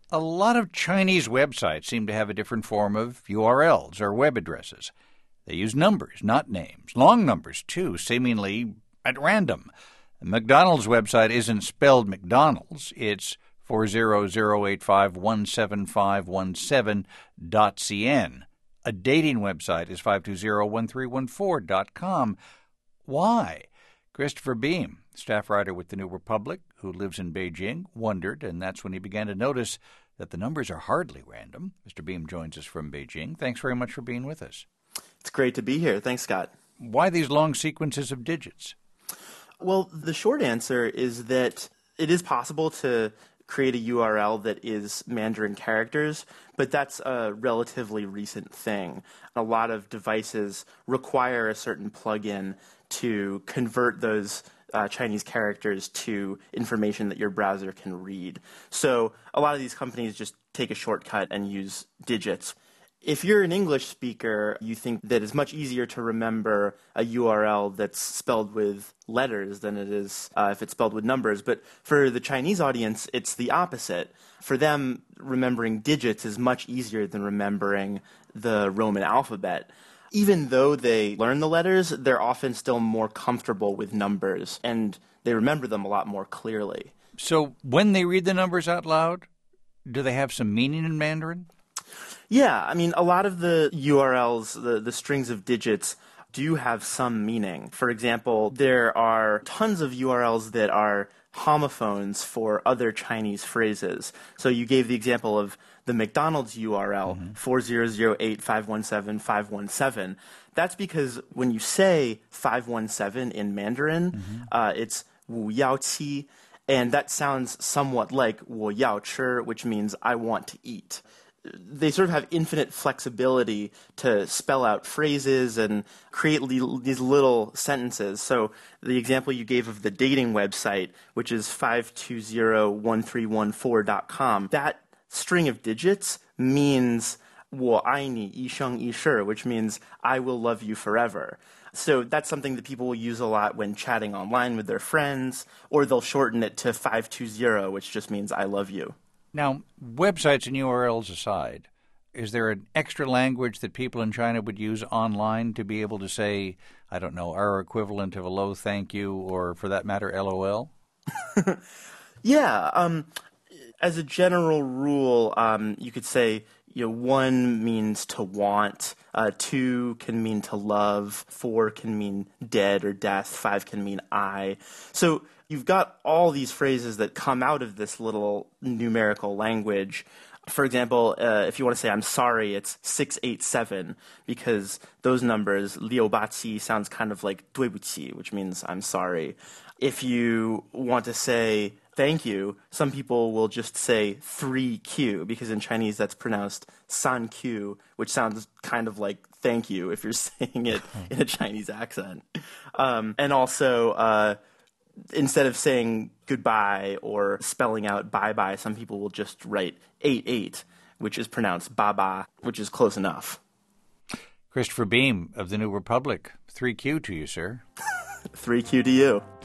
A lot of Chinese websites seem to have a different form of URLs or web addresses. They use numbers, not names. Long numbers, too, seemingly at random. The McDonald's website isn't spelled McDonald's. It's 40085175517.cn. A dating website is 5201314.com. Why? Christopher Beam, staff writer with The New Republic, who lives in Beijing, wondered, and that's when he began to notice that the numbers are hardly random. Mr. Beam joins us from Beijing. Thanks very much for being with us. It's great to be here. Thanks, Scott. Why these long sequences of digits? Well, the short answer is that it is possible to create a URL that is Mandarin characters, but that's a relatively recent thing. A lot of devices require a certain plugin to convert those Chinese characters to information that your browser can read. So a lot of these companies just take a shortcut and use digits. If you're an English speaker, you think that it's much easier to remember a URL that's spelled with letters than it is if it's spelled with numbers. But for the Chinese audience, it's the opposite. For them, remembering digits is much easier than remembering the Roman alphabet. Even though they learn the letters, they're often still more comfortable with numbers, and they remember them a lot more clearly. So when they read the numbers out loud, do they have some meaning in Mandarin? Yeah, I mean, a lot of the URLs, the strings of digits, do have some meaning. For example, there are tons of URLs that are homophones for other Chinese phrases. So you gave the example of the McDonald's URL, 40085175517. That's because when you say 517 in Mandarin, it's 517, and that sounds somewhat like 我要吃, which means I want to eat. They sort of have infinite flexibility to spell out phrases and create these little sentences. So the example you gave of the dating website, which is 5201314.com, that string of digits means 我爱你一生一世, which means I will love you forever. So that's something that people will use a lot when chatting online with their friends, or they'll shorten it to 520, which just means I love you. Now, websites and URLs aside, is there an extra language that people in China would use online to be able to say, I don't know, our equivalent of hello, thank you, or for that matter, LOL? Yeah. As a general rule, you could say, one means to want, two can mean to love, four can mean dead or death, five can mean I. So you've got all these phrases that come out of this little numerical language. For example, if you want to say I'm sorry, it's 687, because those numbers, 687, sounds kind of like 对不起, which means I'm sorry. If you want to say thank you, some people will just say 3Q, because in Chinese that's pronounced 3Q, which sounds kind of like thank you if you're saying it in a Chinese accent. And also, instead of saying goodbye or spelling out bye-bye, some people will just write 88, which is pronounced baba, which is close enough. Christopher Beam of The New Republic, 3Q to you, sir. 3Q to you.